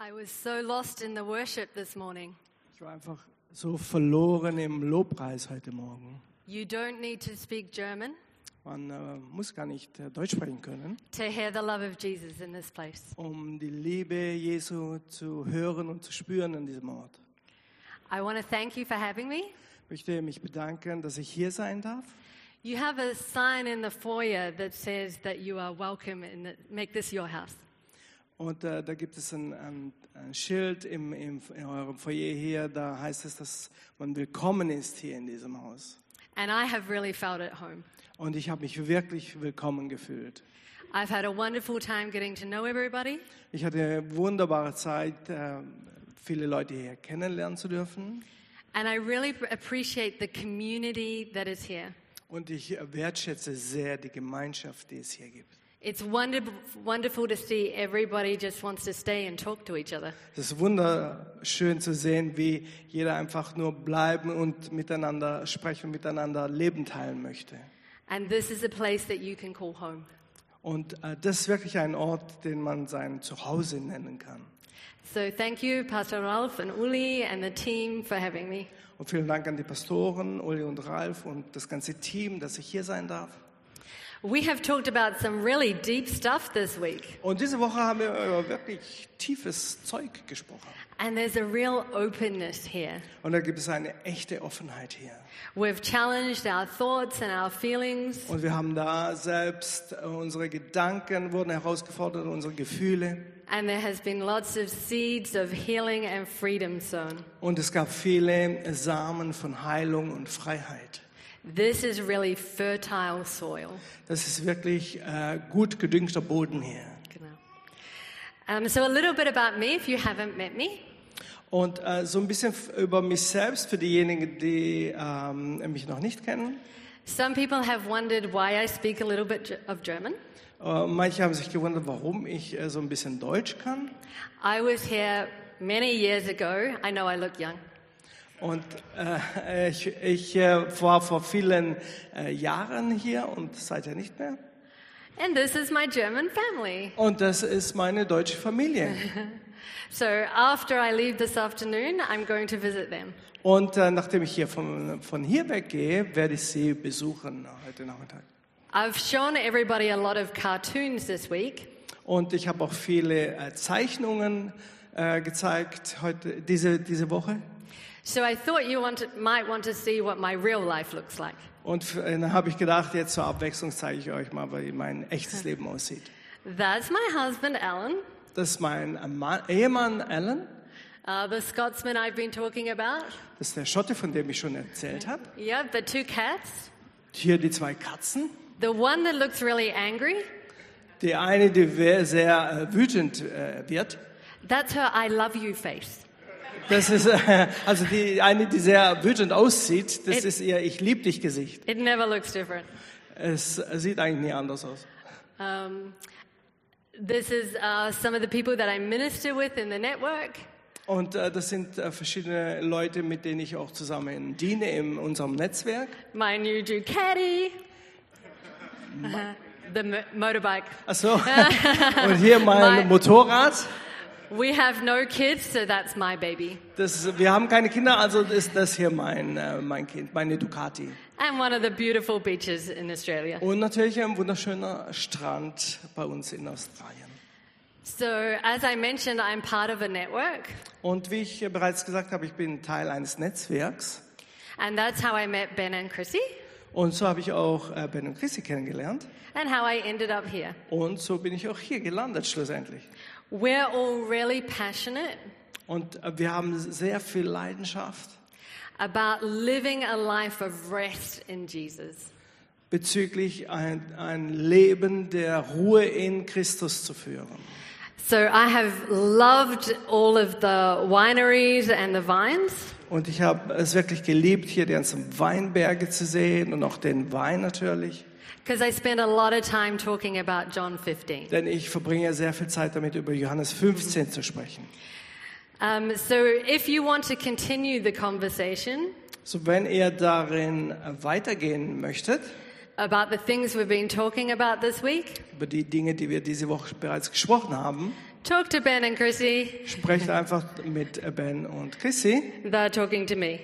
I was so lost in the worship this morning. Ich war einfach so verloren im Lobpreis heute Morgen. You don't need to speak German Man muss gar nicht Deutsch sprechen können, to hear the love of Jesus in this place. um die Liebe Jesu zu hören und zu spüren an diesem Ort. I want to thank you for having me. Ich möchte mich bedanken, dass ich hier sein darf. You have a sign in the foyer that says that you are welcome and make this your house. Und da gibt es ein Schild in eurem Foyer hier, da heißt es, dass man willkommen ist hier in diesem Haus. And I have really felt at home. Und ich habe mich wirklich willkommen gefühlt. I've had a wonderful time getting to know everybody. Ich hatte eine wunderbare Zeit, viele Leute hier kennenlernen zu dürfen. And I really appreciate the community that is here. Und ich wertschätze sehr die Gemeinschaft, die es hier gibt. It's wonderful to see everybody just wants to stay and talk to each other. Es ist wunderschön zu sehen, wie jeder einfach nur bleiben und miteinander sprechen, miteinander Leben teilen möchte. And this is a place that you can call home. Und das ist wirklich ein Ort, den man sein Zuhause nennen kann. So thank you, Pastor Ralph and Uli and the team for having me. Und vielen Dank an die Pastoren, Uli und Ralf und das ganze Team, dass ich hier sein darf. We have talked about some really deep stuff this week. Und diese Woche haben wir über wirklich tiefes Zeug gesprochen. And there's a real openness here. Und da gibt es eine echte Offenheit hier. We've challenged our thoughts and our feelings. Und wir haben da selbst, unsere Gedanken wurden herausgefordert, unsere Gefühle. And there has been lots of seeds of healing and freedom sown. Und es gab viele Samen von Heilung und Freiheit. This is really fertile soil. Das ist wirklich gut gedüngter Boden hier. Genau. So a little bit about me, if you haven't met me. Und so ein bisschen über mich selbst für diejenigen, die mich noch nicht kennen. Some people have wondered why I speak a little bit of German. Manche haben sich gewundert, warum ich so ein bisschen Deutsch kann. I was here many years ago. I know I look young. Und ich war vor vielen Jahren hier und seither nicht mehr. And this is my German family. Und das ist meine deutsche Familie. So after I leave this afternoon, I'm going to visit them. Und nachdem ich hier von hier weggehe, werde ich sie besuchen heute Nachmittag. I've shown everybody a lot of cartoons this week. Und ich habe auch viele Zeichnungen gezeigt diese Woche. So I thought you might want to see what my real life looks like. Und dann habe ich gedacht, jetzt zur Abwechslung zeige ich euch mal, wie mein echtes Leben aussieht. That's my husband, Alan. Das ist mein Ehemann, Alan. The Scotsman I've been talking about. Das ist der Schotte, von dem ich schon erzählt habe. Yeah, the two cats. Hier die zwei Katzen. The one that looks really angry. Die eine, die sehr wütend wird. That's her I love you face. Das ist also die eine, die sehr wütend aussieht. Das ist ihr Ich lieb dich Gesicht. It never looks different. Es sieht eigentlich nie anders aus. This is some of the people that I minister with in the network. Und das sind verschiedene Leute, mit denen ich auch zusammen diene in unserem Netzwerk. My new Ducati. The motorbike. Ach so. Und hier mein Motorrad. We have no kids, so that's my baby. Wir haben keine Kinder, also ist das hier mein Kind, meine Ducati. And one of the beautiful beaches in Australia. Und natürlich ein wunderschöner Strand bei uns in Australien. So, as I mentioned, I'm part of a network. Und wie ich bereits gesagt habe, ich bin Teil eines Netzwerks. And that's how I met Ben and Chrissy. Und so habe ich auch Ben und Chrissy kennengelernt. And how I ended up here. Und so bin ich auch hier gelandet schlussendlich. We're all really passionate. Und wir haben sehr viel Leidenschaft. About living a life of rest in Jesus. Bezüglich ein Leben der Ruhe in Christus zu führen. So I have loved all of the wineries and the vines. Und ich habe es wirklich geliebt, hier die ganzen Weinberge zu sehen und auch den Wein natürlich. Because I spend a lot of time talking about John 15. Denn ich verbringe sehr viel Zeit damit, über Johannes 15 zu sprechen. So if you want to continue the conversation, So wenn ihr darin weitergehen möchtet, about the things we've been talking about this week, über die Dinge, die wir diese Woche bereits gesprochen haben, Talk to Ben and Chrissy. Sprecht einfach mit Ben und Chrissy, They're talking to me.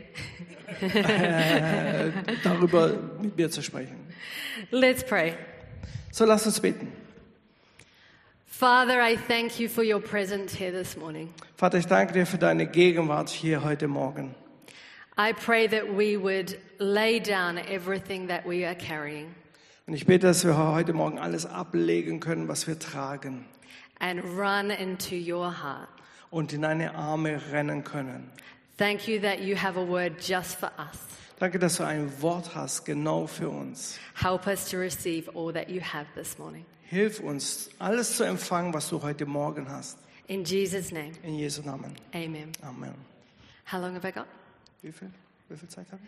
darüber mit mir zu sprechen. Let's pray. So, lasst uns beten. Father, I thank you for your presence here this morning. Vater, ich danke dir für deine Gegenwart hier heute Morgen. I pray that we would lay down everything that we are carrying Und ich bete, dass wir heute Morgen alles ablegen können, was wir tragen and run into your heart. und in deine Arme rennen können. Thank you that you have a word just for us. Danke, dass du ein Wort hast, genau für uns. Help us to receive all that you have this morning. Hilf uns, alles zu empfangen, was du heute Morgen hast. In Jesus' name, In Jesu Namen. amen. Amen. How long have I got? Wie viel Zeit haben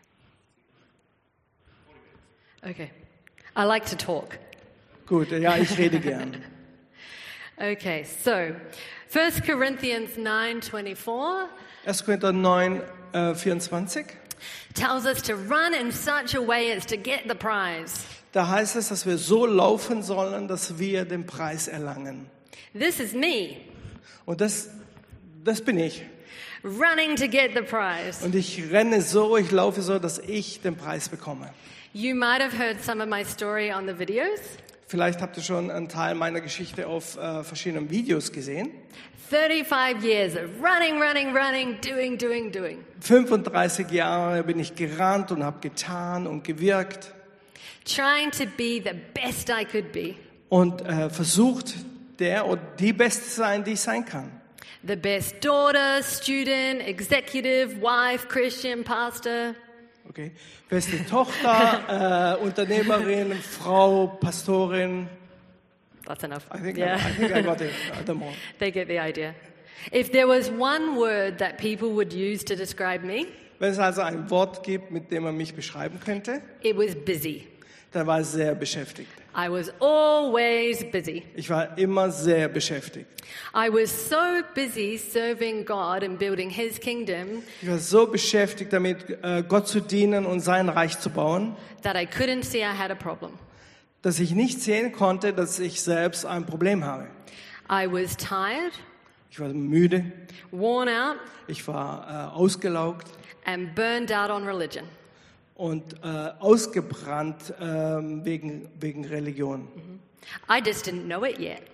wir? Okay. I like to talk. Gut, ja, ich rede gern. Okay, so 1 Corinthians 9:24 1. Korinther 9, 24. tells us to run in such a way as to get the prize. Da heißt es, dass wir so laufen sollen, dass wir den Preis erlangen. This is me, Und das bin ich. running to get the prize. Und ich renne so, ich laufe so, dass ich den Preis bekomme. You might have heard some of my story on the videos. Vielleicht habt ihr schon einen Teil meiner Geschichte auf verschiedenen Videos gesehen. 35 years of running, doing. 35 Jahre bin ich gerannt und habe getan und gewirkt Trying to be the best I could be. und versucht, der oder die Beste zu sein, die ich sein kann. The best daughter, student, executive, wife, Christian, pastor. Okay. Beste Tochter, Unternehmerin, Frau, Pastorin. That's enough. I think Yeah. I got it. Them all. They get the idea. If there was one word that people would use to describe me, Wenn es also ein Wort gibt, mit dem man mich beschreiben könnte, it was busy. dann war ich sehr beschäftigt. I was always busy. Ich war immer sehr beschäftigt. I was so busy serving God and building His kingdom Ich war so beschäftigt damit, Gott zu dienen und sein Reich zu bauen, that I couldn't see I had a problem. dass ich nicht sehen konnte, dass ich selbst ein Problem habe. I was tired, Ich war müde, worn out, ich war ausgelaugt and burned out on religion. und ausgebrannt wegen Religion. I just didn't know it yet.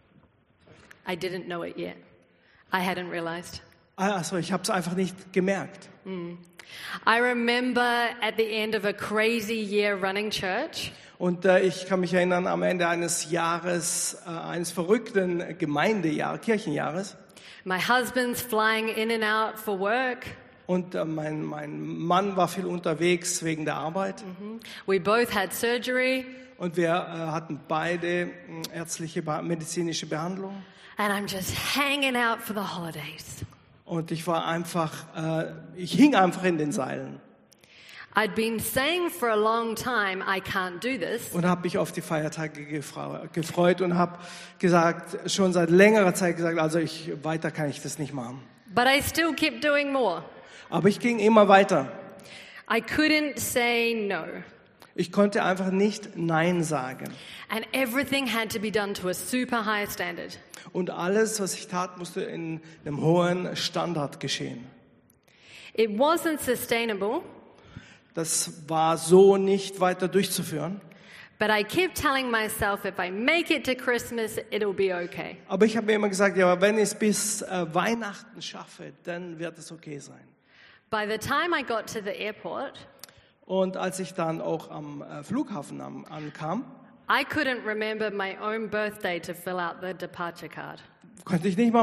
I didn't know it yet. I hadn't realized. Also ich habe es einfach nicht gemerkt. I remember at the end of a crazy year running church, Und ich kann mich erinnern, am Ende eines Jahres, eines verrückten Kirchenjahres. my husband's flying in and out for work. Und mein Mann war viel unterwegs wegen der Arbeit. We both had surgery, Und wir hatten beide ärztliche, medizinische Behandlung. and I'm just hanging out for the holidays. Und ich war einfach, ich hing einfach in den Seilen. I'd been saying for a long time, I can't do this. Und habe mich auf die Feiertage gefreut und habe gesagt, schon seit längerer Zeit gesagt, also weiter kann ich das nicht machen. But I still kept doing more. Aber ich ging immer weiter. I couldn't say no. Ich konnte einfach nicht Nein sagen. And everything had to be done to a super high standard. Und alles, was ich tat, musste in einem hohen Standard geschehen. It wasn't sustainable, Das war so nicht weiter durchzuführen. but I kept telling myself if I make it to Christmas, it'll be okay. Aber ich habe mir immer gesagt, ja, wenn ich es bis Weihnachten schaffe, dann wird es okay sein. By the time I got to the airport, Und als ich dann auch am Flughafen ankam, I couldn't remember my own birthday to fill out the departure card. konnte ich nicht mal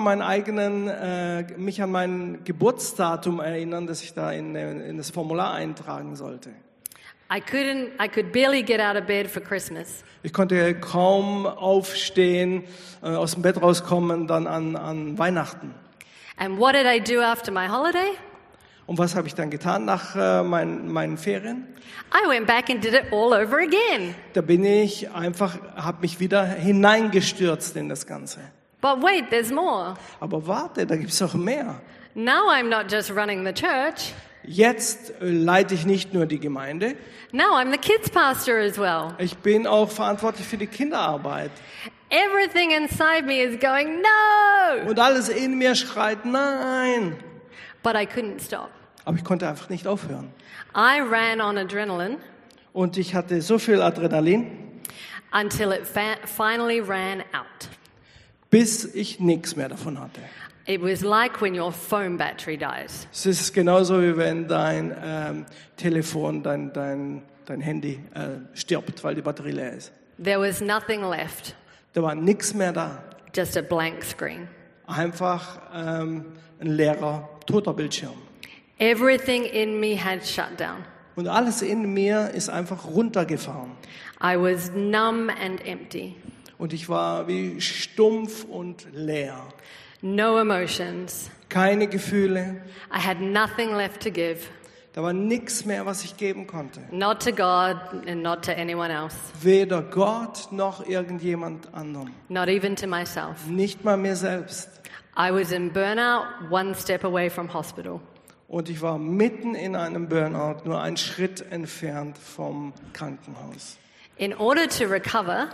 mich an mein Geburtsdatum erinnern, das ich da in das Formular eintragen sollte. I could barely get out of bed for Christmas. Ich konnte kaum aufstehen, aus dem Bett rauskommen, dann an Weihnachten. And what did I do after my holiday? Und was habe ich dann getan nach meinen Ferien? I went back and did it all over again. Da bin ich einfach, habe mich wieder hineingestürzt in das Ganze. But wait, there's more. Aber warte, da gibt es noch mehr. Now I'm not just running the church. Jetzt leite ich nicht nur die Gemeinde, Now I'm the kids pastor as well. ich bin auch verantwortlich für die Kinderarbeit. Everything inside me is going, no! Und alles in mir schreit, nein. But I couldn't stop. Aber ich konnte einfach nicht aufhören. I ran on adrenaline Und ich hatte so viel Adrenalin, until it finally ran out. bis ich nichts mehr davon hatte. It was like when your phone battery dies. Es ist genauso, wie wenn dein Telefon, dein Handy stirbt, weil die Batterie leer ist. There was nothing left, Da war nichts mehr da. just a blank screen. Einfach ein leerer, toter Bildschirm. Everything in me had shut down. Und alles in mir ist einfach runtergefahren. I was numb and empty. Und ich war wie stumpf und leer. No emotions. Keine Gefühle. I had nothing left to give, Da war nichts mehr, was ich geben konnte. not to God and not to anyone else, Weder Gott noch irgendjemand anderem. not even to myself. Nicht mal mir selbst. I was in burnout, one step away from hospital. Und ich war mitten in einem Burnout, nur einen Schritt entfernt vom Krankenhaus. In order to recover,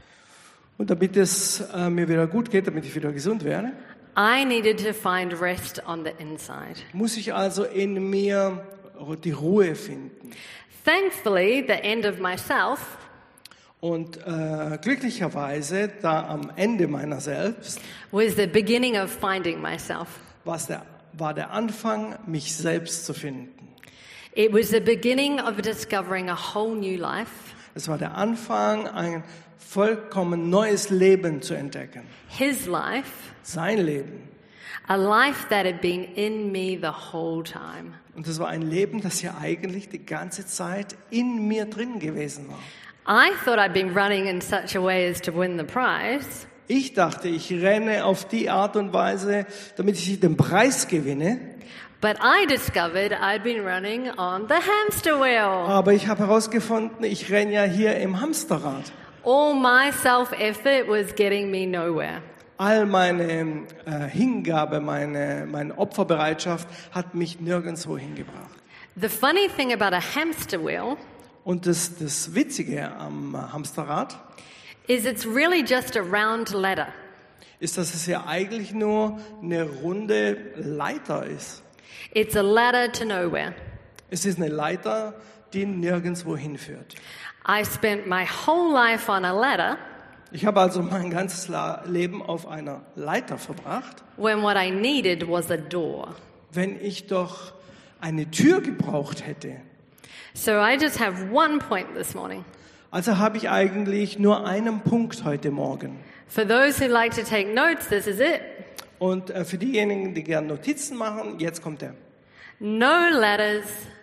Und damit es mir wieder gut geht, damit ich wieder gesund werde, I needed to find rest on the inside. muss ich also in mir die Ruhe finden. Thankfully, the end of myself Und glücklicherweise, da am Ende meiner selbst, was the beginning of finding myself. war der Anfang, mich selbst zu finden. It was the beginning of discovering a whole new life, Es war der Anfang, ein vollkommen neues Leben zu entdecken. His life, Sein Leben. a life that had been in me the whole time. Und das war ein Leben, das ja eigentlich die ganze Zeit in mir drin gewesen war. I thought I'd been running in such a way as to win the prize, Ich dachte, ich renne auf die Art und Weise, damit ich den Preis gewinne. but I discovered I'd been running on the hamster wheel. Aber ich habe herausgefunden, ich renne ja hier im Hamsterrad. All my self-effort was getting me nowhere. All meine Hingabe, meine Opferbereitschaft hat mich nirgendwo hingebracht. The funny thing about a hamster wheel Und das Witzige am Hamsterrad is it's really just a round ladder. ist, dass es ja eigentlich nur eine runde Leiter ist. It's a ladder to nowhere. Es ist eine Leiter, die nirgendwo hinführt. I spent my whole life on a ladder Ich habe also mein ganzes Leben auf einer Leiter verbracht, when what I needed was a door. wenn ich doch eine Tür gebraucht hätte. So I just have one point this morning. Also habe ich eigentlich nur einen Punkt heute Morgen. For those who like to take notes, this is it. Und für diejenigen, die gerne Notizen machen, jetzt kommt er. No ladders,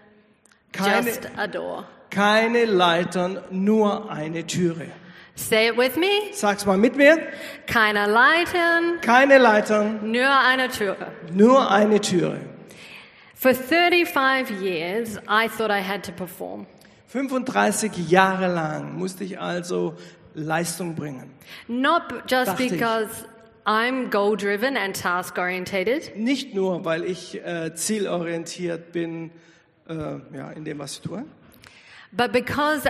Keine, just a door. keine Leitern, nur eine Türe. Say it with me. Sag's mal mit mir. Keine Leitern, Keine Leitern, nur eine Tür. nur eine Türe. For 35 years, I thought I had to perform. 35 Jahre lang musste ich also Leistung bringen. Not just Dachte ich. because I'm goal-driven and task-orientated, Nicht nur, weil ich zielorientiert bin in dem, was ich tue, but because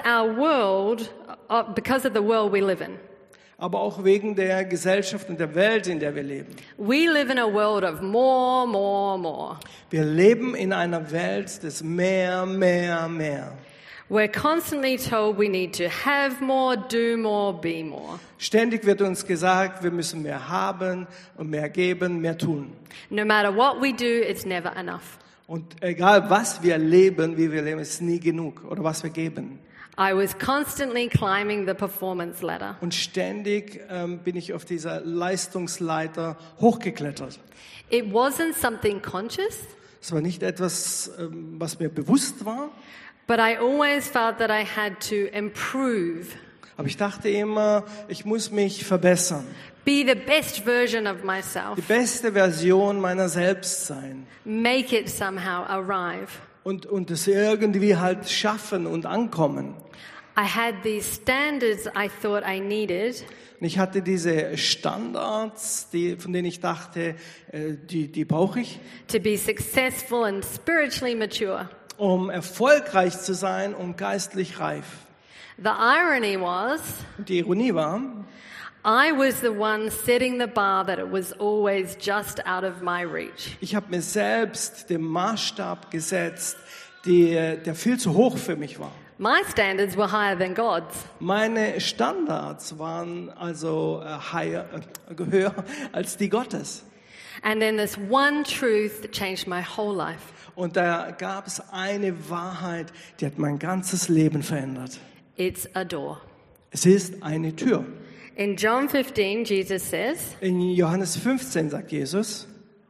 of the world we live in. aber auch wegen der Gesellschaft und der Welt, in der wir leben. We live in a world of more, more, more. Wir leben in einer Welt des mehr, mehr, mehr. We're constantly told we need to have more, do more, be more. Ständig wird uns gesagt, wir müssen mehr haben und mehr geben, mehr tun. No matter what we do, it's never enough. Und egal was wir leben, wie wir leben, ist nie genug oder was wir geben. I was constantly climbing the performance ladder. Und ständig bin ich auf dieser Leistungsleiter hochgeklettert. It wasn't something conscious, Es war nicht etwas, was mir bewusst war, but I always felt that I had to improve, aber ich dachte immer, ich muss mich verbessern. be the best version of Die myself, beste Version meiner selbst sein. make it somehow arrive. Und es irgendwie halt schaffen und ankommen. I had these standards I thought I needed Und ich hatte diese Standards, von denen ich dachte, die brauche ich, to be successful and spiritually mature. um erfolgreich zu sein und geistlich reif. The irony was, Und die Ironie war, I was the one setting the bar that it was always just out of my reach. Ich habe mir selbst den Maßstab gesetzt, der viel zu hoch für mich war. My standards were higher than God's. Meine Standards waren also höher als die Gottes. And then this one truth that changed my whole life. Und da gab es eine Wahrheit, die hat mein ganzes Leben verändert. It's a door. Es ist eine Tür. In John 15, Jesus says, In Johannes 15 sagt Jesus,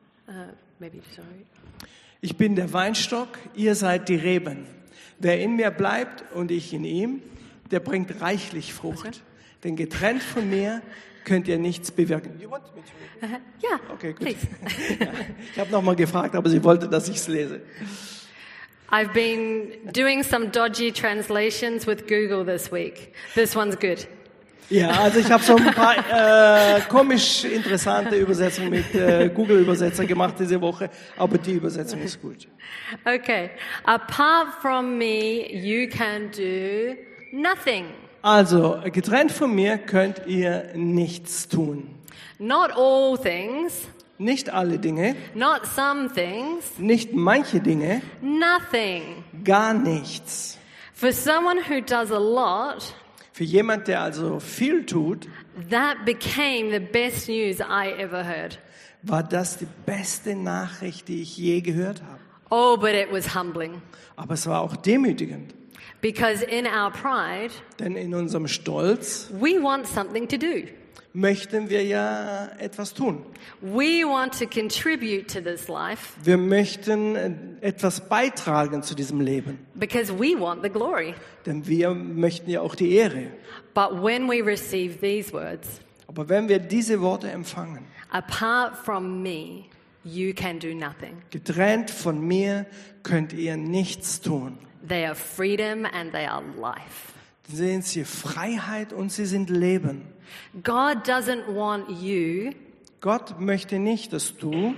sorry. ich bin der Weinstock, ihr seid die Reben. Wer in mir bleibt und ich in ihm, der bringt reichlich Frucht. Denn getrennt von mir könnt ihr nichts bewirken. You want me to read? Yeah, Okay, gut. please. Ja, ich habe nochmal gefragt, aber sie wollte, dass ich es lese. I've been doing some dodgy translations with Google this week. This one's good. Ja, also ich habe so ein paar komisch interessante Übersetzungen mit Google-Übersetzer gemacht diese Woche, aber die Übersetzung ist gut. Okay. Apart from me, you can do nothing. Also, getrennt von mir könnt ihr nichts tun. Not all things, Nicht alle Dinge, not some things, nicht manche Dinge, nothing. gar nichts. For someone who does a lot, Für jemand, der also viel tut, that became the best news I ever heard. war das die beste Nachricht, die ich je gehört habe. Oh, but it was humbling. Aber es war auch demütigend, Because in our pride, denn in unserem Stolz we want something to do. möchten wir ja etwas tun. We want to contribute to this life Wir möchten etwas beitragen zu diesem Leben, because we want the glory. denn wir möchten ja auch die Ehre. But when we receive these words, Aber wenn wir diese Worte empfangen, apart from me, you can do nothing. getrennt von mir könnt ihr nichts tun. They are freedom and they are life. Sehen Sie Freiheit und sie sind Leben. God doesn't want you Gott möchte nicht, dass du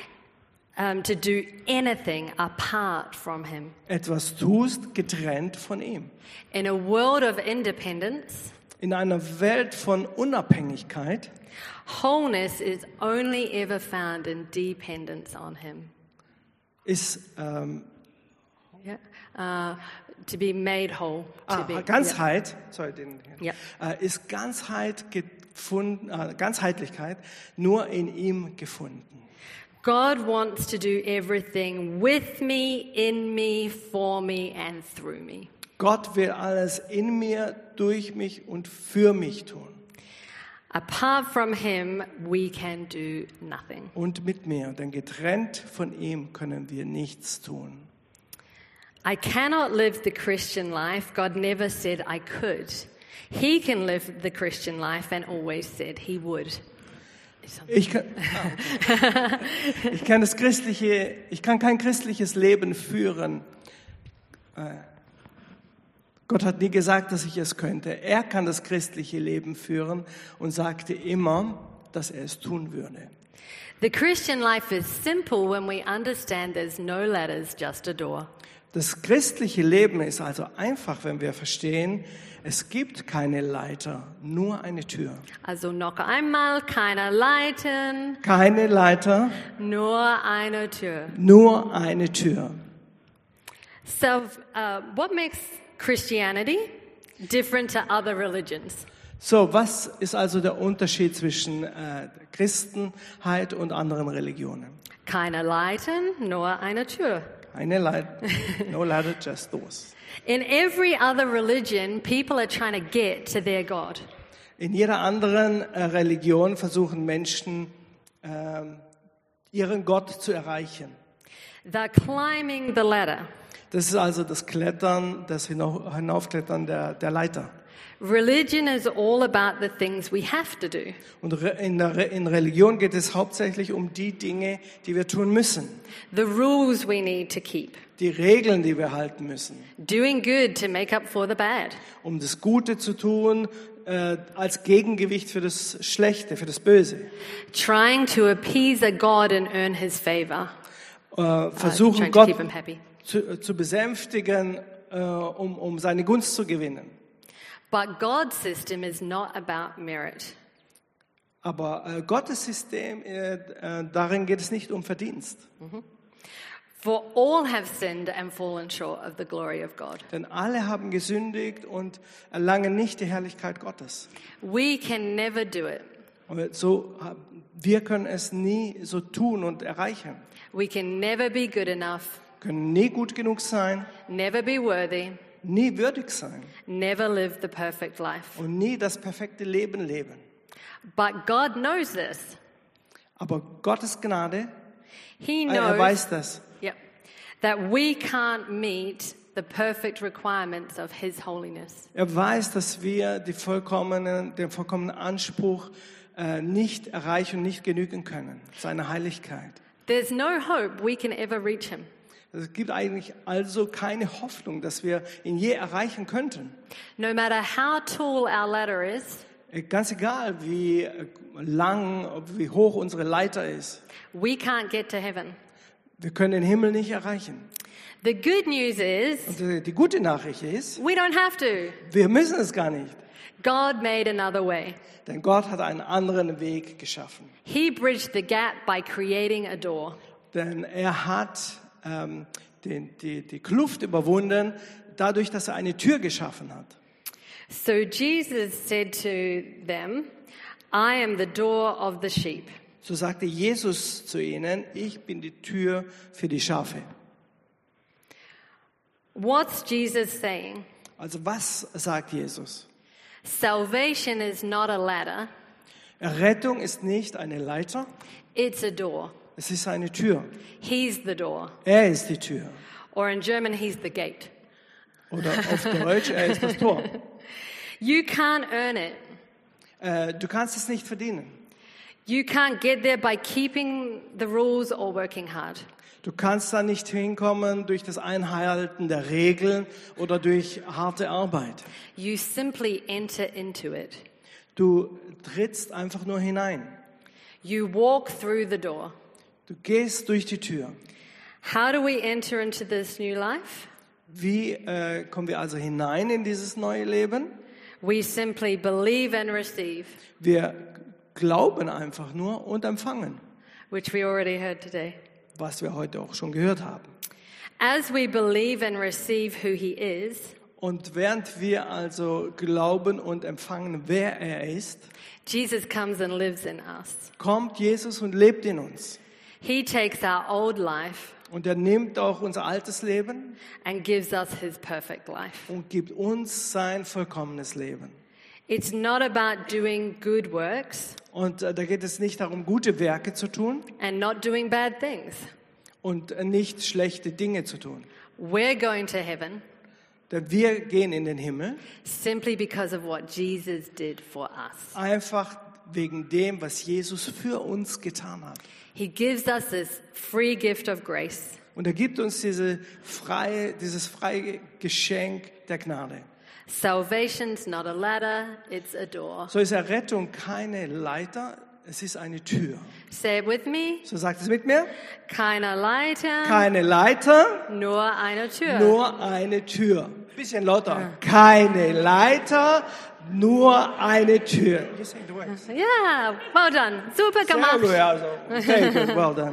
to do anything apart from Him. etwas tust, getrennt von ihm. In a world of independence, In einer Welt von Unabhängigkeit wholeness is only ever found in dependence on Him. ist To be made whole. Ganzheit, Ja. ist Ganzheitlichkeit nur in ihm gefunden. God wants to do everything with me, in me, for me, and through me. Gott will alles in mir, durch mich und für mich tun. Apart from Him, we can do nothing. Und mit mir, denn getrennt von ihm können wir nichts tun. I cannot live the Christian life. God never said I could. He can live the Christian life and always said He would. Ich kann kein christliches Leben führen. Gott hat nie gesagt, dass ich es könnte. Er kann das christliche Leben führen und sagte immer, dass er es tun würde. The Christian life is simple when we understand there's no ladders, just a door. Das christliche Leben ist also einfach, wenn wir verstehen, es gibt keine Leiter, nur eine Tür. Also noch einmal, keine Leiten, Keine Leiter, nur eine Tür. nur eine Tür. So, what makes Christianity different to other religions? So, was ist also der Unterschied zwischen Christenheit und anderen Religionen? Keine Leiten, nur eine Tür. Eine Leiter, no ladder, just doors. In every other religion, people are trying to get to their God. In jeder anderen Religion versuchen Menschen, ihren Gott zu erreichen. They're climbing the ladder. Das ist also das Klettern, das Hinaufklettern der Leiter. Religion is all about the things we have to do. Und in Religion geht es hauptsächlich um die Dinge, die wir tun müssen. The rules we need to keep. Die Regeln, die wir halten müssen. Doing good to make up for the bad. Um das Gute zu tun, als Gegengewicht für das Schlechte, für das Böse. Trying to appease a God and earn His favor. Versuchen Trying to Gott keep Him happy. zu besänftigen, um seine Gunst zu gewinnen. But God's system is not about merit. Aber Gottes System, darin geht es nicht um Verdienst. For all have sinned and fallen short of the glory of God. Denn alle haben gesündigt und erlangen nicht die Herrlichkeit Gottes. We can never do it. Und so, wir können es nie so tun und erreichen. We can never be good enough, Können nie gut genug sein, never be worthy, nie würdig sein never live the perfect life. und nie das perfekte Leben leben. But God knows this. Aber Gottes Gnade, He er knows weiß das. that we can't meet the perfect requirements of His holiness. Er weiß, dass wir den vollkommenen Anspruch nicht erreichen und nicht genügen können, seine Heiligkeit. There's no hope we can ever reach Him. Es gibt eigentlich also keine Hoffnung, dass wir ihn je erreichen könnten. No matter how tall our ladder is, Ganz egal, wie lang, wie hoch unsere Leiter ist. we can't get to heaven. Wir können den Himmel nicht erreichen. The good news is Und die gute Nachricht ist, we don't have to. wir müssen es gar nicht. God made another way. Denn Gott hat einen anderen Weg geschaffen. He bridged the gap by creating a door. Denn er hat die Kluft überwunden, dadurch, dass er eine Tür geschaffen hat. So Jesus said to them, I am the door of the sheep. So sagte Jesus zu ihnen, ich bin die Tür für die Schafe. What's Jesus saying? Also was sagt Jesus? Salvation is not a ladder, Errettung ist nicht eine Leiter, it's a door. es ist eine Tür. He's the door. Er ist die Tür. Or in German, he's the gate. Oder auf Deutsch, er ist das Tor. You can't earn it. Du kannst es nicht verdienen. You can't get there by keeping the rules or working hard. Du kannst da nicht hinkommen durch das Einhalten der Regeln oder durch harte Arbeit. You simply enter into it. Du trittst einfach nur hinein. You walk through the door. Du gehst durch die Tür. How do we enter into this new life? Wie kommen wir also hinein in dieses neue Leben? We simply believe and receive, Wir glauben einfach nur und empfangen, which we already heard today. was wir heute auch schon gehört haben. As we believe and receive who he is, Und während wir also glauben und empfangen, wer er ist, Jesus comes and lives in us. kommt Jesus und lebt in uns. He takes our old life Und er nimmt auch unser altes Leben and gives us his perfect life. und gibt uns sein vollkommenes Leben. It's not about doing good works Und da geht es nicht darum, gute Werke zu tun and not doing bad things. und nicht schlechte Dinge zu tun. We're going to heaven Denn wir gehen in den Himmel simply because of what Jesus did for us. einfach wegen dem, was Jesus für uns getan hat. He gives us this free gift of grace. Und er gibt uns dieses freie Geschenk der Gnade. Salvation's not a ladder, it's a door. So ist Errettung keine Leiter, es ist eine Tür. Say it with me. So sagt es mit mir. Keine Leiter, Keine Leiter, nur eine Tür. nur eine Tür. Bisschen lauter. Keine Leiter, nur eine Tür. You sing the words. Yeah, well done. Super Sehr gemacht. gut, also. Very good, well done.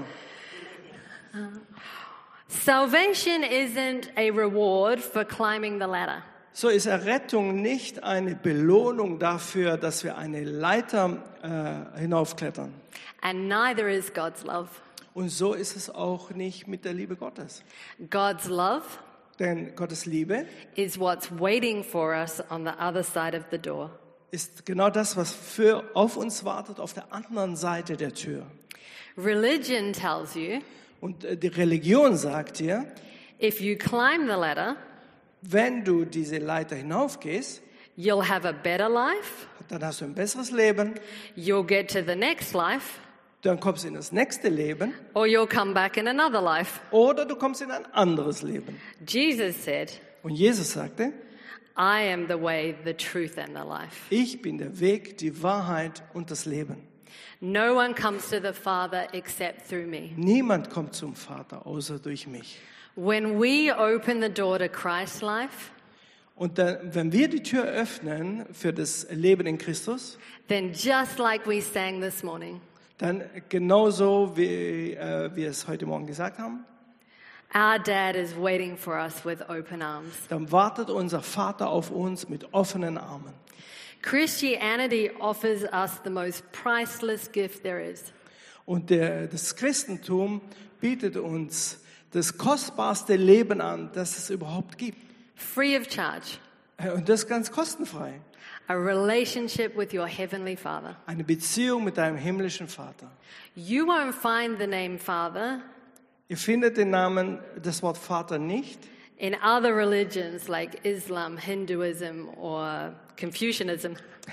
Salvation isn't a reward for climbing the ladder. So ist Errettung nicht eine Belohnung dafür, dass wir eine Leiter hinaufklettern. And neither is God's love. Und so ist es auch nicht mit der Liebe Gottes. God's love Denn Gottes Liebe is what's waiting for us on the other side of the door. ist genau das, was auf uns wartet auf der anderen Seite der Tür. Religion tells you Und die Religion sagt dir, if you climb the ladder, wenn du diese Leiter hinaufgehst, you'll have a better life, dann hast du ein besseres Leben, you'll get to the next life, dann kommst du in das nächste Leben or you'll come back in another life. oder du kommst in ein anderes Leben. Jesus said, Und Jesus sagte, I am the way, the truth and the life. ich bin der Weg, die Wahrheit und das Leben. No one comes to the Father except through me. Niemand kommt zum Vater, außer durch mich. When we open the door to Christ's life, Und dann, wenn wir die Tür öffnen für das Leben in Christus, then just like we sang this morning, dann genauso wie wir es heute Morgen gesagt haben, our dad is waiting for us with open arms. dann wartet unser Vater auf uns mit offenen Armen. Christianity offers us the most priceless gift there is. Und das Christentum bietet uns das kostbarste Leben an, das es überhaupt gibt. Free of charge. Und das ganz kostenfrei. A relationship with your heavenly Father. Eine Beziehung mit deinem himmlischen Vater. You won't find the name Father Ihr findet den Namen, das Wort Vater nicht in other religions like Islam, Hinduism or Confucianism.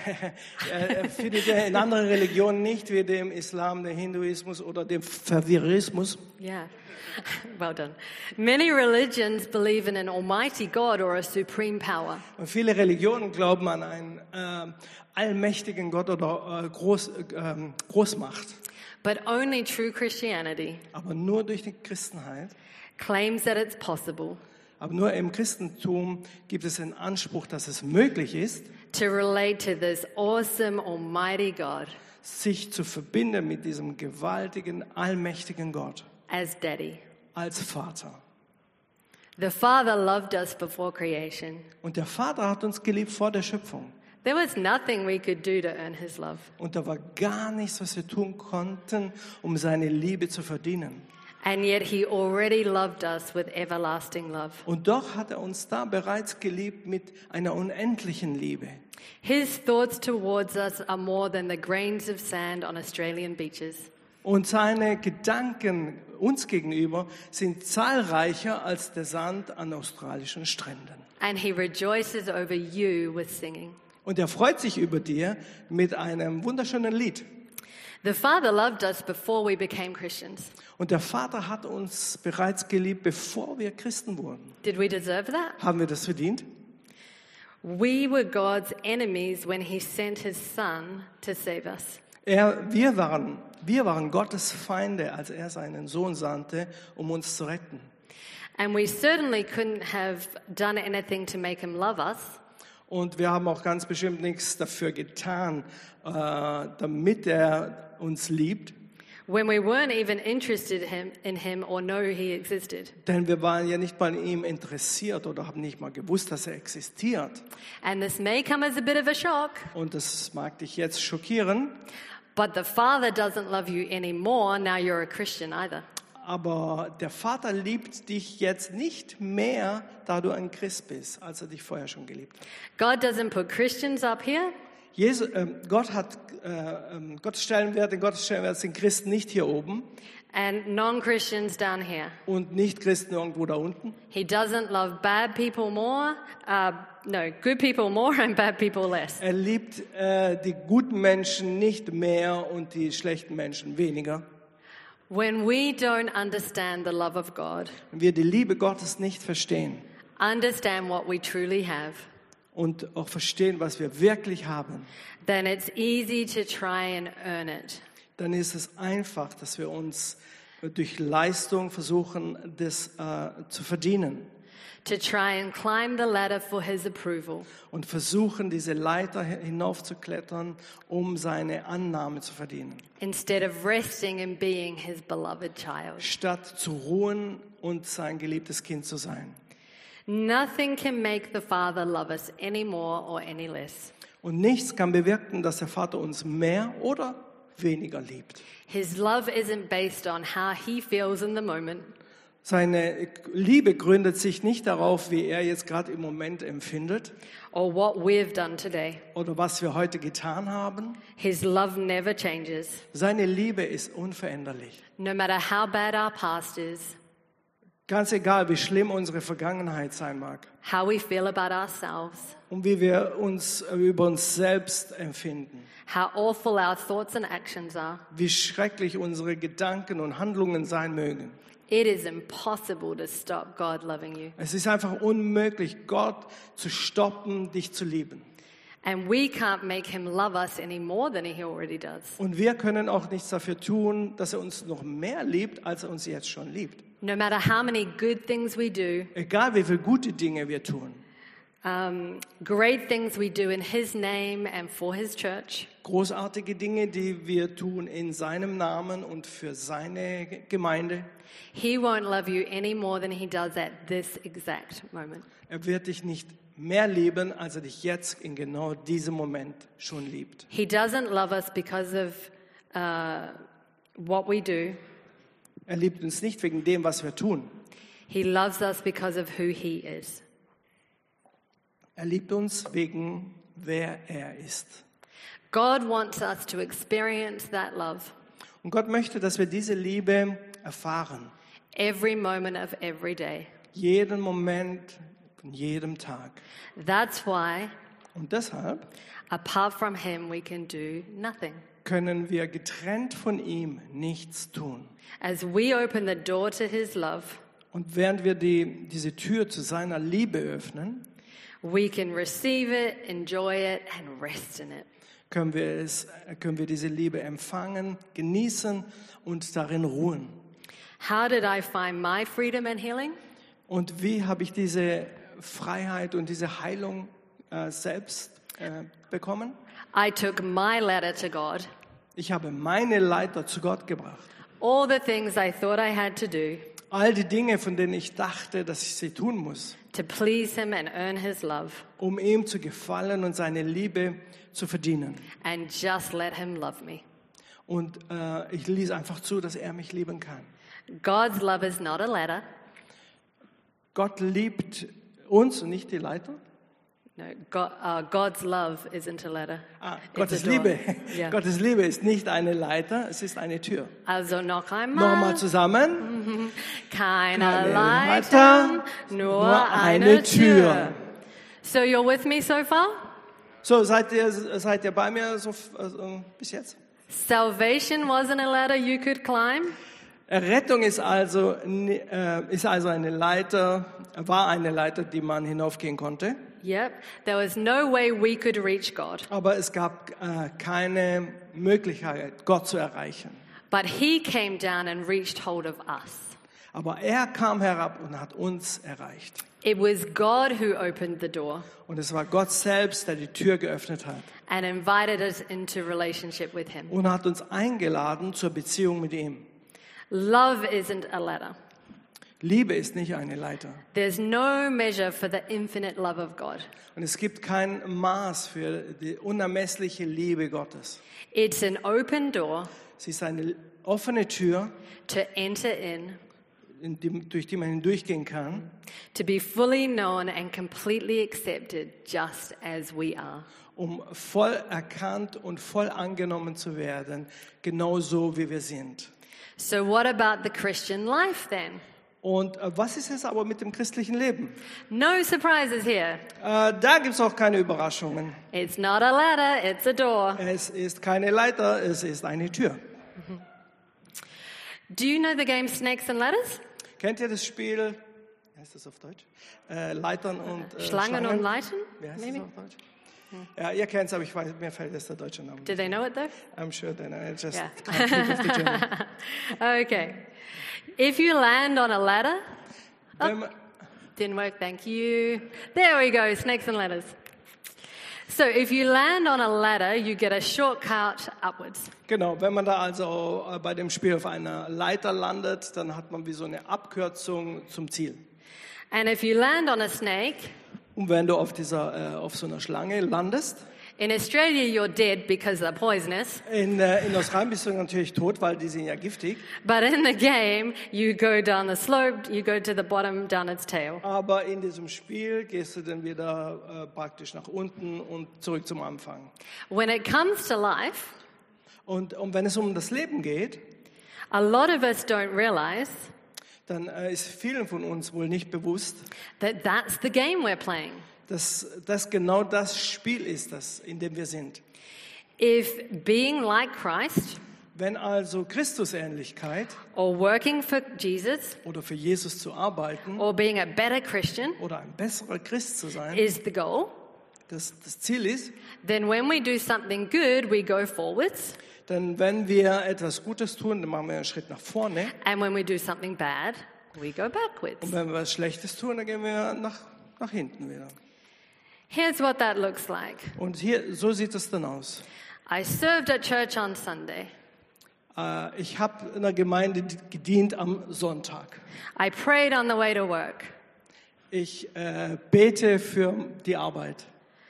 findet ihr in anderen Religionen nicht, wie dem Islam, dem Hinduismus oder dem Verwirrismus. Yeah, well done. Many religions believe in an almighty God or a supreme power. Und viele Religionen glauben an einen allmächtigen Gott oder Großmacht. But only true Christianity Aber nur durch die Christenheit, claims that it's possible aber nur im Christentum gibt es den Anspruch, dass es möglich ist, to relate to this awesome almighty God sich zu verbinden mit diesem gewaltigen, allmächtigen Gott as Daddy. als Vater. The Father loved us before creation. Und der Vater hat uns geliebt vor der Schöpfung. There was nothing we could do to earn his love. Und da war gar nichts, was wir tun konnten, um seine Liebe zu verdienen. And yet he already loved us with everlasting love. Und doch hat er uns da bereits geliebt mit einer unendlichen Liebe. His thoughts towards us are more than the grains of sand on Australian beaches. Und seine Gedanken uns gegenüber sind zahlreicher als der Sand an australischen Stränden. And he rejoices over you with singing. Und er freut sich über dir mit einem wunderschönen Lied. The Father loved us before we became Christians. Und der Vater hat uns bereits geliebt, bevor wir Christen wurden. Did we deserve that? Haben wir das verdient? We were God's enemies when he sent his son to save us. Wir waren Gottes Feinde, als er seinen Sohn sandte, um uns zu retten. And we certainly couldn't have done anything to make him love us. Und wir haben auch ganz bestimmt nichts dafür getan, damit er uns liebt. When we weren't even interested in him or know he existed. Denn wir waren ja nicht mal in ihm interessiert oder haben nicht mal gewusst, dass er existiert. And this may come as a bit of a shock, Und das mag dich jetzt schockieren, but the Father doesn't love you anymore now you're a Christian either. aber der Vater liebt dich jetzt nicht mehr, da du ein Christ bist, als er dich vorher schon geliebt hat. God doesn't put Christians up here. Gott hat Gottes Stellenwert, den Gottes Stellenwert sind Christen nicht hier oben And non-Christians down here. und nicht Christen irgendwo da unten. He doesn't love bad people more, good people more and bad people less. Er liebt die guten Menschen nicht mehr und die schlechten Menschen weniger. When we don't understand the love of God, Wenn wir die Liebe Gottes nicht verstehen understand what we truly have, und auch verstehen, was wir wirklich haben, then it's easy to try and earn it. dann ist es einfach, dass wir uns durch Leistung versuchen, das zu verdienen To try and climb the ladder for his approval. und versuchen, diese Leiter hinaufzuklettern, um seine Annahme zu verdienen, Instead of resting in being his beloved child. statt zu ruhen und sein geliebtes Kind zu sein. Nothing can make the Father love us any more or any less. Und nichts kann bewirken, dass der Vater uns mehr oder weniger liebt. His love isn't based on how he feels in the moment. Seine Liebe gründet sich nicht darauf, wie er jetzt gerade im Moment empfindet Or what we've done today. oder was wir heute getan haben. His love never changes. Seine Liebe ist unveränderlich. No matter how bad our past is, Ganz egal, wie schlimm unsere Vergangenheit sein mag how we feel about ourselves, und wie wir uns über uns selbst empfinden, how awful our thoughts and actions are, wie schrecklich unsere Gedanken und Handlungen sein mögen. it is impossible to stop God loving you. Es ist einfach unmöglich, Gott zu stoppen, dich zu lieben. And we can't make him love us any more than he already does. Und wir können auch nichts dafür tun, dass er uns noch mehr liebt, als er uns jetzt schon liebt. No matter how many good things we do, Egal, wie viele gute Dinge wir tun. great things we do in His name and for His church. Großartige Dinge, die wir tun in seinem Namen und für seine Gemeinde. He won't love you any more than He does at this exact moment. Er wird dich nicht mehr lieben, als er dich jetzt in genau diesem Moment schon liebt. He doesn't love us because of what we do. Er liebt uns nicht wegen dem, was wir tun. He loves us because of who He is. Er liebt uns wegen wer er ist. God wants us to experience that love Und Gott möchte, dass wir diese Liebe erfahren. every moment of every day. Jeden Moment von jedem Tag. That's why, Und deshalb apart from Him, we can do nothing. können wir getrennt von ihm nichts tun. As we open the door to His love, Und während wir diese Tür zu seiner Liebe öffnen, we can receive it, enjoy it, and rest in it. können wir diese Liebe empfangen, genießen und darin ruhen. How did I find my freedom and healing? Und wie habe ich diese Freiheit und diese Heilung selbst bekommen? I took my letter to God, Ich habe meine Leiter zu Gott gebracht. all the things I thought I had to do All die Dinge, von denen ich dachte, dass ich sie tun muss, to please Him and earn His love, um ihm zu gefallen und seine Liebe zu verdienen. and just let Him love me. Und ich ließ einfach zu, dass er mich lieben kann. God's love is not a letter. Gott liebt uns und nicht die Leiter. No, God's love isn't a letter. It's Gottes a door. Liebe. Ja. Gottes Liebe ist nicht eine Leiter, es ist eine Tür. Also noch Nochmal einmal. zusammen. Keine Keine Leiter, Leiter, nur eine Tür. So you're with me so far? So, seid ihr bei mir so bis jetzt? Salvation wasn't a ladder you could climb. Errettung ist also eine Leiter, war eine Leiter, die man hinaufgehen konnte. Yep. There was no way we could reach God. Aber es gab keine Möglichkeit, Gott zu erreichen. But He came down and reached hold of us. Aber er kam herab und hat uns erreicht. It was God who opened the door Und es war Gott selbst, der die Tür geöffnet hat and invited us into relationship with Him. und hat uns eingeladen zur Beziehung mit ihm. Love isn't a ladder. Liebe ist nicht eine Leiter. There's no measure for the infinite love of God. Und es gibt kein Maß für die unermessliche Liebe Gottes. It's an open door Sie ist eine offene Tür, to enter in, durch die man hindurchgehen kann, to be fully known and completely accepted just as we are. um voll erkannt und voll angenommen zu werden, genauso wie wir sind. So what about the Christian life then? Und was ist es aber mit dem christlichen Leben? No surprises here. Da gibt es auch keine Überraschungen. It's not a ladder, it's a door. Es ist keine Leiter, es ist eine Tür. Do you know the game Snakes and Ladders? Kennt ihr das Spiel, wie heißt das auf Deutsch? Leitern und Schlangen und Leiten? Wie heißt Maybe. das auf Deutsch? Ja, ihr kennt es, aber mir fällt jetzt der deutsche Name. Do they know it though? I'm sure they know. I just Yeah. can't think of the German. Okay. If you land on a ladder, Wenn man- didn't work, thank you. There we go, snakes and ladders. So if you land on a ladder, you get a shortcut upwards. Genau, wenn man da also bei dem Spiel auf einer Leiter landet, dann hat man wie so eine Abkürzung zum Ziel. And if you land on a snake, Und wenn du auf so einer Schlange landest, in Australia you're dead because they're poisonous. in Australien bist du natürlich tot, weil die sind ja giftig. But in the game, you go down the slope, you go to the bottom, down its tail. Aber in diesem Spiel gehst du dann wieder praktisch nach unten und zurück zum Anfang. When it comes to life, Und wenn es um das Leben geht, a lot of us don't realize dann ist vielen von uns wohl nicht bewusst, that that's the game we're playing. dass das genau das Spiel ist, in dem wir sind. If being like Christ Wenn also Christusähnlichkeit or working for Jesus oder für Jesus zu arbeiten or being a better Christian oder ein besserer Christ zu sein, is the goal, das Ziel ist, then when we do something good, we go forwards. dann wenn wir etwas Gutes tun, dann machen wir einen Schritt nach vorne. And when we do something bad, we go backwards. Und wenn wir was Schlechtes tun, dann gehen wir nach hinten wieder. Here's what that looks like. Und hier, so sieht es dann aus. I served at church on Sunday. Ich habe in der Gemeinde gedient am Sonntag. I prayed on the way to work. Ich bete für die Arbeit.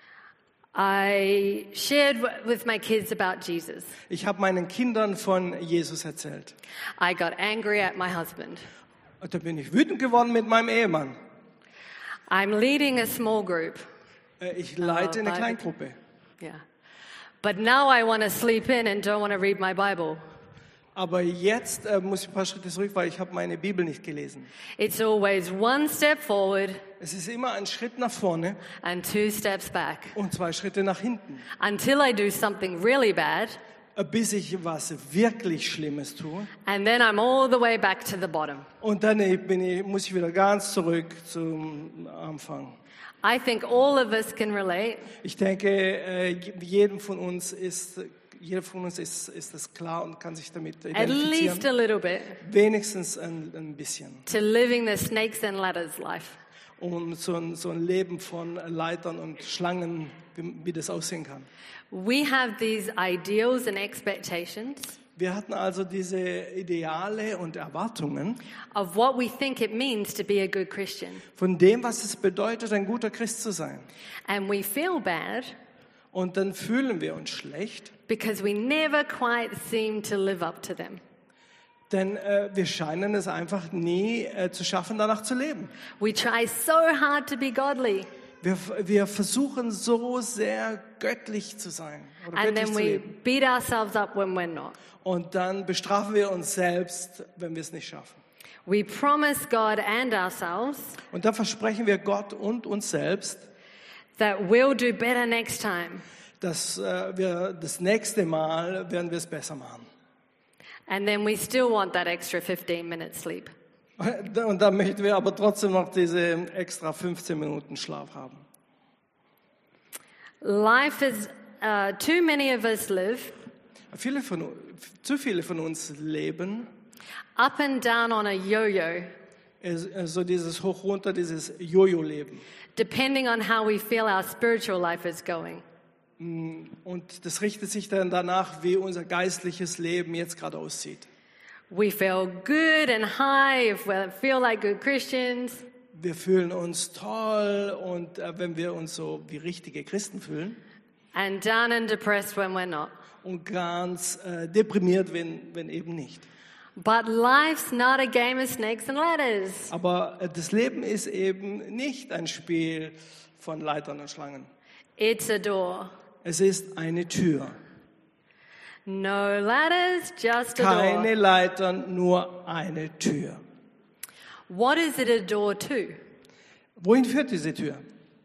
I shared with my kids about Jesus. Ich habe meinen Kindern von Jesus erzählt. I got angry at my husband. Und da bin ich wütend geworden mit meinem Ehemann. I'm leading a small group. Ich leite eine Bible. Kleingruppe. Yeah. But now I want to sleep in and don't want to read my Bible. Aber jetzt muss ich ein paar Schritte zurück, weil ich habe meine Bibel nicht gelesen. It's always one step forward Es ist immer ein Schritt nach vorne and 2 steps back. und 2 Schritte nach hinten. Until I do something really bad, Bis ich was wirklich Schlimmes tue. and then I'm all the way back to the bottom. Und dann muss ich wieder ganz zurück zum Anfang. I think all of us can relate. Ich denke, jeder von uns ist das klar und kann sich damit At least identifizieren. a little bit, Wenigstens ein bisschen. to living the snakes and ladders life. Und so ein Leben von Leitern und Schlangen, wie das aussehen kann. We have these ideals and expectations Wir hatten also diese Ideale und Erwartungen of what we think it means to be a good Christian. von dem, was es bedeutet, ein guter Christ zu sein. And we feel bad Und dann fühlen wir uns schlecht, because we never quite seem to live up to them. denn wir scheinen es einfach nie zu schaffen, danach zu leben. We try so hard to be godly, Wir versuchen so sehr göttlich zu sein oder and göttlich then zu we leben. beat ourselves up when we're not. Und dann bestrafen wir uns selbst, wenn wir es nicht schaffen. We promise God and ourselves Und dann versprechen wir Gott und uns selbst, that we'll do better next time. dass wir das nächste Mal werden wir es besser machen. And then we still want that extra 15 minutes sleep. Und dann möchten wir aber trotzdem noch diese extra 15 Minuten Schlaf haben. Life is, too many of us live Zu viele von uns leben up and down on a yo-yo, so dieses Hoch-Runter, dieses Jojo-Leben. depending on how we feel our spiritual life is going. Und das richtet sich dann danach, wie unser geistliches Leben jetzt gerade aussieht. We feel good and high if we feel like good Christians. Wir fühlen uns toll und wenn wir uns so wie richtige Christen fühlen And down and depressed when we're not. und ganz deprimiert, wenn eben nicht. But life's not a game of snakes and ladders. Aber das Leben ist eben nicht ein Spiel von Leitern und Schlangen. It's a door. Es ist eine Tür. No ladders, just a Keine door. Leitern, nur eine Tür. What is it a door to? Wohin führt diese Tür?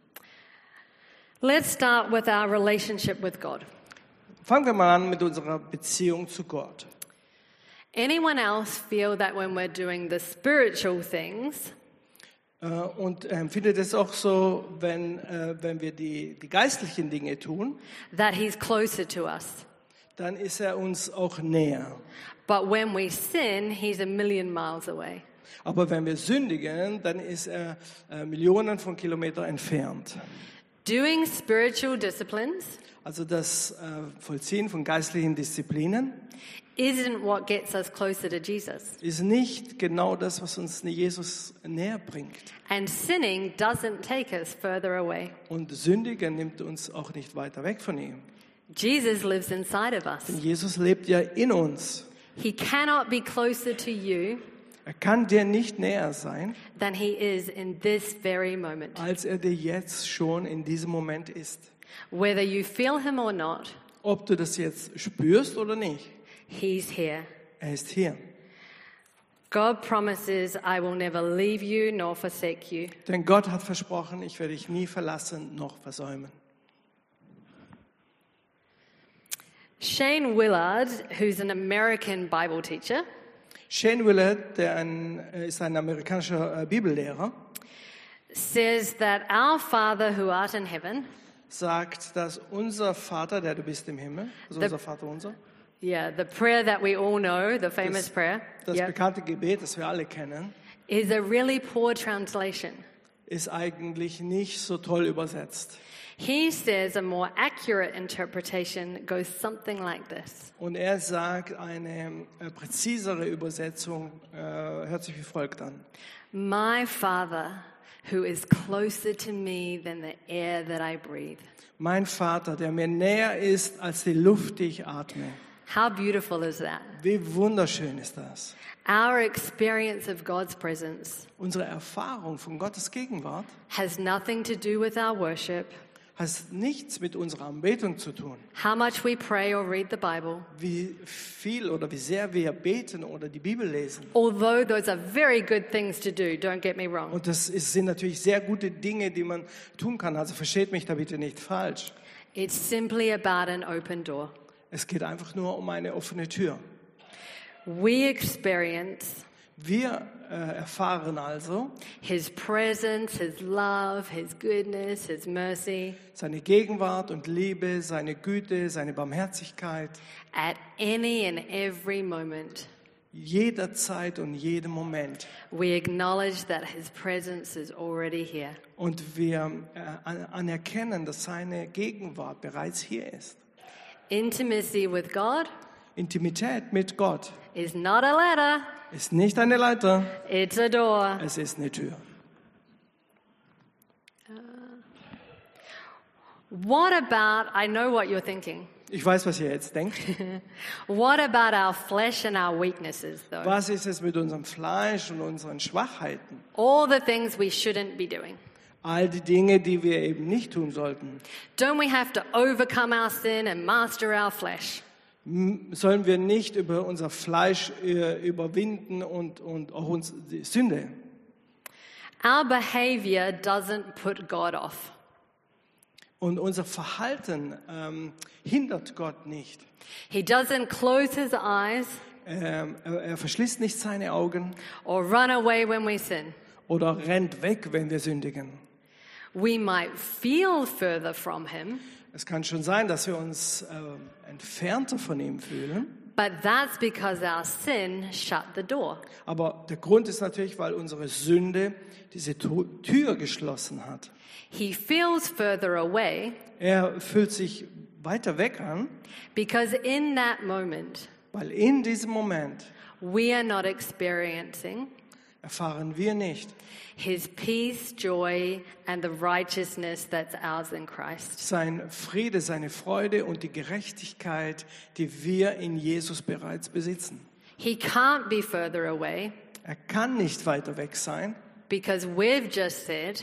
Let's start with our relationship with God. Fangen wir mal an mit unserer Beziehung zu Gott. Anyone else feel that when we're doing the spiritual things, Und empfindet es auch so, wenn wir die geistlichen Dinge tun, that He's closer to us? dann ist er uns auch näher. But when we sin, He's a million miles away. Aber wenn wir sündigen, dann ist er Millionen von Kilometern entfernt. Doing spiritual disciplines Also das Vollziehen von geistlichen Disziplinen isn't what gets us closer to Jesus. ist nicht genau das, was uns Jesus näher bringt. And sinning doesn't take us further away. Und Sündigen nimmt uns auch nicht weiter weg von ihm. Jesus lives inside of us. Denn Jesus lebt ja in uns. He cannot be closer to you Er kann dir nicht näher sein, than He is in this very moment. als er dir jetzt schon in diesem Moment ist. Whether you feel Him or not, Ob du das jetzt spürst oder nicht, He's here. er ist hier. God promises, I will never leave you nor forsake you. Denn Gott hat versprochen, ich werde dich nie verlassen noch versäumen. Shane Willard, who's an American Bible teacher, Shane Willard, der ist ein amerikanischer Bibellehrer, says that our Father who art in heaven, sagt, dass unser Vater, der du bist im Himmel, also unser Vater unser, yeah, the prayer that we all know, the famous das, prayer, das yep, bekannte Gebet, das wir alle kennen, is a really poor translation. ist eigentlich nicht so toll übersetzt. He says a more accurate interpretation goes something like this. Und er sagt, eine präzisere Übersetzung hört sich wie folgt an. My Father, who is closer to me than the air that I breathe. Mein Vater, der mir näher ist als die Luft, die ich atme. How beautiful is that? Wie wunderschön ist das. Our experience of God's presence Unsere Erfahrung von Gottes Gegenwart has nothing to do with our worship, hat nichts mit unserer Anbetung zu tun. how much we pray or read the Bible, Wie viel oder wie sehr wir beten oder die Bibel lesen. although those are very good things to do, don't get me wrong. Und sind natürlich sehr gute Dinge, die man tun kann. Also versteht mich da bitte nicht falsch. It's simply about an open door. Es geht einfach nur um eine offene Tür. We experience Wir erfahren also His presence, His love, His goodness, His mercy seine Gegenwart und Liebe, seine Güte, seine Barmherzigkeit at any and every moment. jederzeit und jedem Moment. We acknowledge that His presence is already here. Und wir anerkennen, dass seine Gegenwart bereits hier ist. Intimacy with God Intimität mit Gott is not a ladder, ist nicht eine Leiter, it's a door. es ist eine Tür. What about, I know what you're thinking. Ich weiß, was ihr jetzt denkt. What about our flesh and our weaknesses, though? Was ist es mit unserem Fleisch und unseren Schwachheiten? All the things we shouldn't be doing. All die Dinge, die wir eben nicht tun sollten. Don't we have to overcome our sin and master our flesh? Sollen wir nicht über unser Fleisch überwinden und auch die Sünde? Our behavior doesn't put God off. Und unser Verhalten hindert Gott nicht. He doesn't close his eyes Er verschließt nicht seine Augen or run away when we sin. oder rennt weg, wenn wir sündigen. We might feel further from him, Es kann schon sein, dass wir uns entfernter von ihm fühlen. but that's because our sin shut the door. Aber der Grund ist natürlich, weil unsere Sünde diese Tür geschlossen hat. He feels further away Er fühlt sich weiter weg an, because in that moment, weil in diesem Moment we are not experiencing erfahren wir nicht his peace, joy, and the righteousness that's ours in Christ. sein Friede, seine Freude und die Gerechtigkeit, die wir in Jesus bereits besitzen. He can't be further away Er kann nicht weiter weg sein, because we've just said,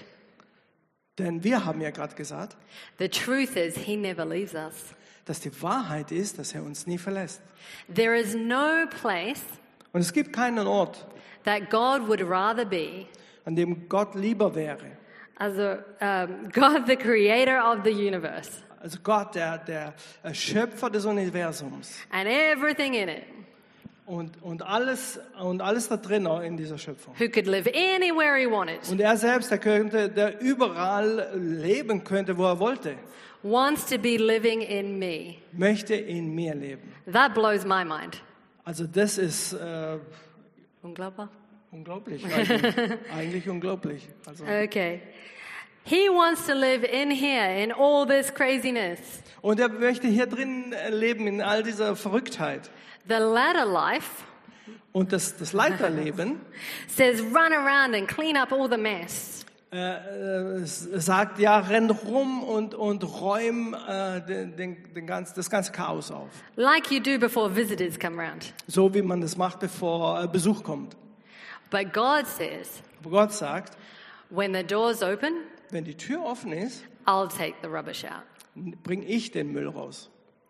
denn wir haben ja gerade gesagt, the truth is he never leaves us. dass die Wahrheit ist, dass er uns nie verlässt. There is no place Und es gibt keinen Ort, that God would rather be. an dem Gott lieber wäre. Also, God, the creator of the universe Also Gott, der Schöpfer des Universums and everything in it, und alles da drin in dieser Schöpfung. who could live anywhere he wanted, Und er selbst, der überall leben könnte, wo er wollte, wants to be living in me. möchte in mir leben. That blows my mind. Also das ist Unglaublich. unglaublich, eigentlich unglaublich. Also, Okay. He wants to live in here, in all this craziness. und er möchte hier drin leben in all dieser Verrücktheit. The ladder life Und das Leiterleben says run around and clean up all the mess. sagt, ja, renn rum und räum das ganze Chaos auf. Like you do before visitors come round. So wie man das macht, bevor Besuch kommt. But God says, Aber Gott sagt, when the door's open, wenn die Tür offen ist, I'll take the rubbish out. bringe ich den Müll raus.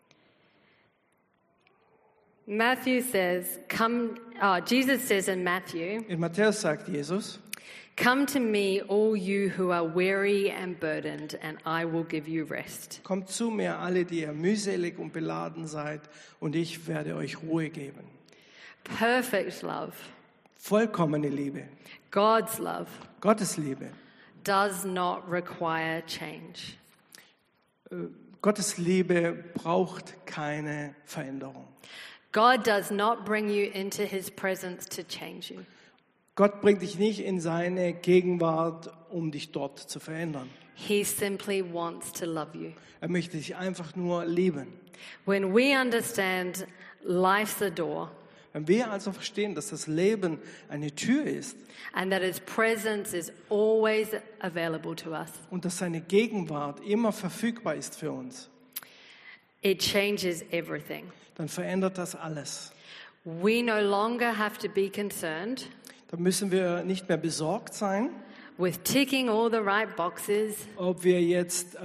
Matthew says, Jesus says in Matthew, In Matthäus sagt Jesus, come to me, all you who are weary and burdened, and I will give you rest. kommt zu mir, alle, die ihr mühselig und beladen seid, und ich werde euch Ruhe geben. Perfect love, Vollkommene Liebe, God's love, Gottes Liebe. does not require change. Gottes Liebe braucht keine Veränderung. God does not bring you into his presence to change you. Gott bringt dich nicht in seine Gegenwart, um dich dort zu verändern. He simply wants to love you. Er möchte dich einfach nur lieben. When we understand life's a door Wenn wir also verstehen, dass das Leben eine Tür ist and that His presence is always available to us, und dass seine Gegenwart immer verfügbar ist für uns, it changes everything. dann verändert das alles. We no longer have to be concerned Dann müssen wir nicht mehr besorgt sein, with ticking all the right boxes. ob wir jetzt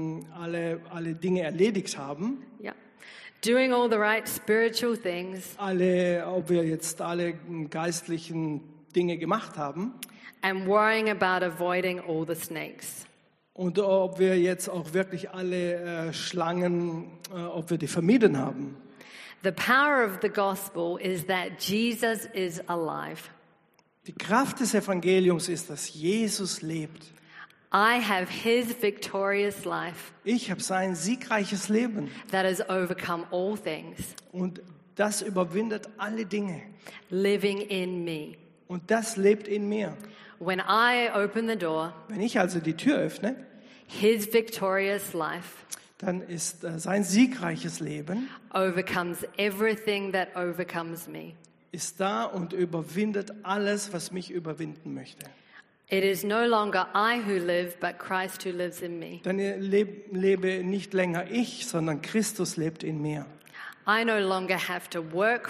alle Dinge erledigt haben, Yeah. Doing all the right spiritual things ob wir jetzt alle geistlichen Dinge gemacht haben and worrying about avoiding all the snakes. und ob wir jetzt auch wirklich alle Schlangen, ob wir die vermieden haben. The power of the gospel is that Jesus is alive. Die Kraft des Evangeliums ist, dass Jesus lebt. I have His victorious life Ich habe sein siegreiches Leben that has overcome all things, und das überwindet alle Dinge. living in me. Und das lebt in mir. When I open the door, Wenn ich also die Tür öffne, His victorious life dann ist sein siegreiches Leben overcomes everything that overcomes me. ist da und überwindet alles, was mich überwinden möchte. It is no longer I who live, but Christ who lives in me. Dann lebe nicht länger ich, sondern Christus lebt in mir. I no longer have to work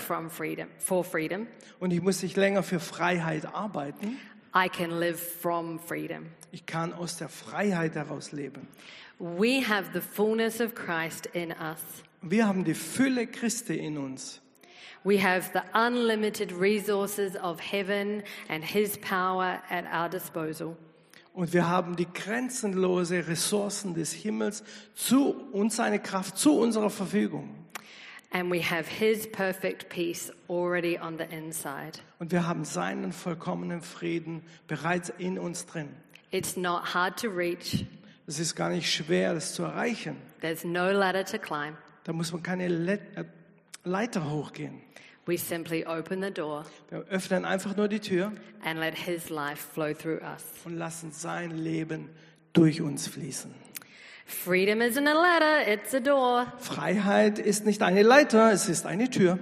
for freedom. Und ich muss nicht länger für Freiheit arbeiten. I can live from freedom. Ich kann aus der Freiheit heraus leben. We have the fullness of Christ in us. Wir haben die Fülle Christi in uns. We have the unlimited resources of heaven and His power at our disposal. Und wir haben die grenzenlose Ressourcen des Himmels und seine Kraft zu unserer Verfügung. And we have His perfect peace already on the inside. Und wir haben seinen vollkommenen Frieden bereits in uns drin. It's not hard to reach. Es ist gar nicht schwer, das zu erreichen. There's no ladder to climb. Da muss man keine Leiter hochgehen. We simply open the door Wir öffnen einfach nur die Tür and let His life flow through us. und lassen sein Leben durch uns fließen. Freedom isn't a ladder, it's a door. Freiheit ist nicht eine Leiter, es ist eine Tür.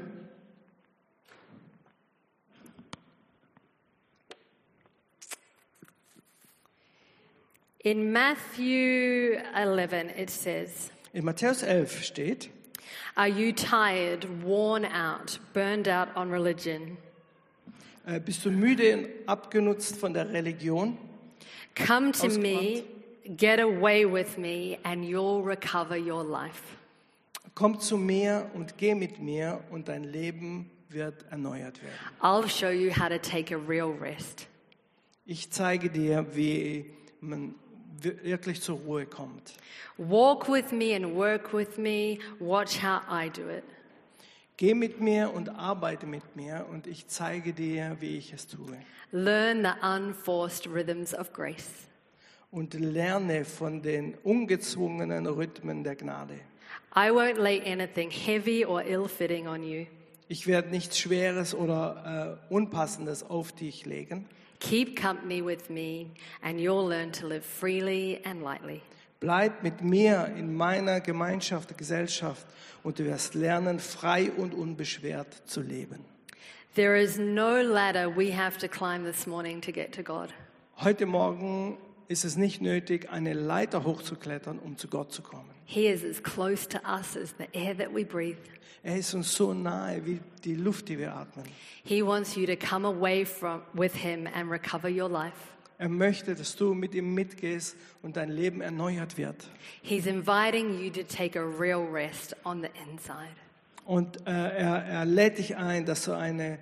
In Matthew 11, it says, In Matthäus 11 steht, "Are you tired, worn out, burned out on religion? bist du müde und abgenutzt von der Religion? Come to Ausgebrannt. me, get away with me, and you'll recover your life." Komm zu mir und geh mit mir und dein Leben wird erneuert werden. I'll show you how to take a real rest. Ich zeige dir, wie man wirklich zur Ruhe kommt. Walk with me and work with me. Watch how I do it. Geh mit mir und arbeite mit mir und ich zeige dir, wie ich es tue. Learn the unforced rhythms of grace. Und lerne von den ungezwungenen Rhythmen der Gnade. I won't lay anything heavy or ill-fitting on you. Ich werde nichts Schweres oder Unpassendes auf dich legen. Keep company with me, and you'll learn to live freely and lightly. Bleib mit mir in meiner Gemeinschaft, Gesellschaft und du wirst lernen, frei und unbeschwert zu leben. There is no ladder we have to climb this morning to get to God. Heute Morgen ist es nicht nötig, eine Leiter hochzuklettern, um zu Gott zu kommen. He is as close to us as the air that we breathe. Er ist uns so nahe wie die Luft, die wir atmen. He wants you to come away with Him and recover your life. Er möchte, dass du mit ihm mitgehst und dein Leben erneuert wird. He's inviting you to take a real rest on the inside. Und er lädt dich ein, dass du eine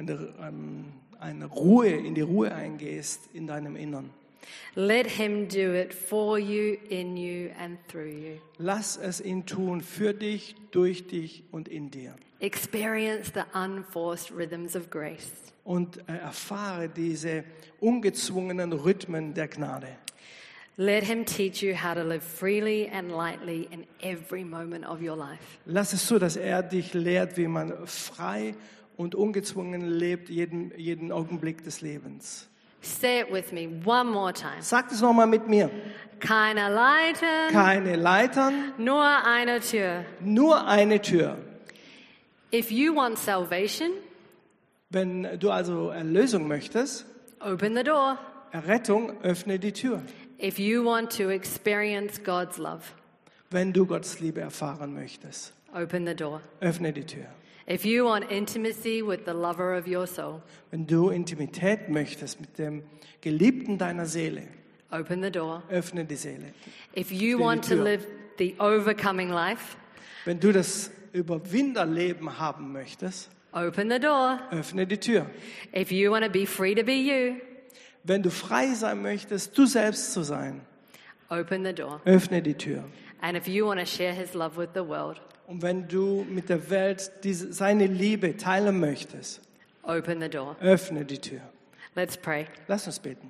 Ruhe, in die Ruhe eingehst in deinem Innern. Let Him do it for you, in you, and through you. Lass es ihn tun, für dich, durch dich und in dir. Experience the unforced rhythms of grace. Und erfahre diese ungezwungenen Rhythmen der Gnade. Let Him teach you how to live freely and lightly in every moment of your life. Lass es so, dass er dich lehrt, wie man frei und ungezwungen lebt jeden Augenblick des Lebens. Say it with me one more time. Sagt es nochmal mit mir. Keine Leitern, Keine Leitern, nur eine Tür. nur eine Tür. If you want salvation, Wenn du also Erlösung möchtest, open the door. Errettung, öffne die Tür. If you want to experience God's love, Wenn du Gottes Liebe erfahren möchtest, open the door. öffne die Tür. If you want intimacy with the lover of your soul, Wenn du Intimität möchtest mit dem Geliebten deiner Seele, open the door. öffne die Seele. If you die want to Tür. live the overcoming life, Wenn du das Überwinderleben haben möchtest, open the door. öffne die Tür. If you want to be free to be you, Wenn du frei sein möchtest, du selbst zu sein, open the door. öffne die Tür. And if you want to share his love with the world, Und wenn du mit der Welt seine Liebe teilen möchtest, open the door. öffne die Tür. Let's pray. Lass uns beten.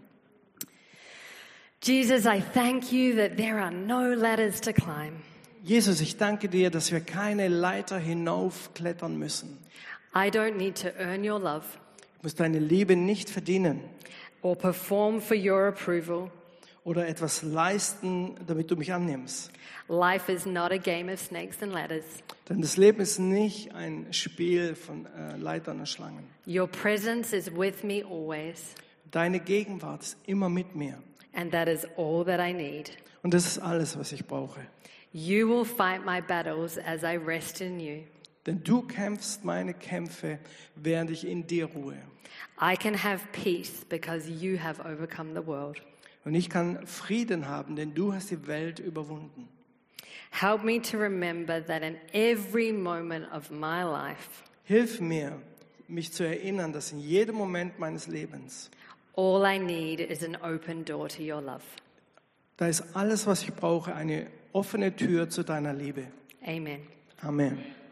Jesus, I thank you that there are no ladders to climb. Jesus, ich danke dir, dass wir keine Leiter hinaufklettern müssen. I don't need to earn your love Ich muss deine Liebe nicht verdienen or perform for your approval. oder etwas leisten, damit du mich annimmst. Life is not a game of snakes and ladders. Denn das Leben ist nicht ein Spiel von Leitern und Schlangen. Your presence is with me always, Deine Gegenwart ist immer mit mir. and that is all that I need. Und das ist alles, was ich brauche. You will fight my battles as I rest in you. Denn du kämpfst meine Kämpfe, während ich in dir ruhe. I can have peace because you have overcome the world. Und ich kann Frieden haben, denn du hast die Welt überwunden. Help me to remember that in every moment of my life, Hilf mir, mich zu erinnern, dass in jedem Moment meines Lebens, all I need is an open door to your love. da ist alles, was ich brauche, eine offene Tür zu deiner Liebe. Amen. Amen.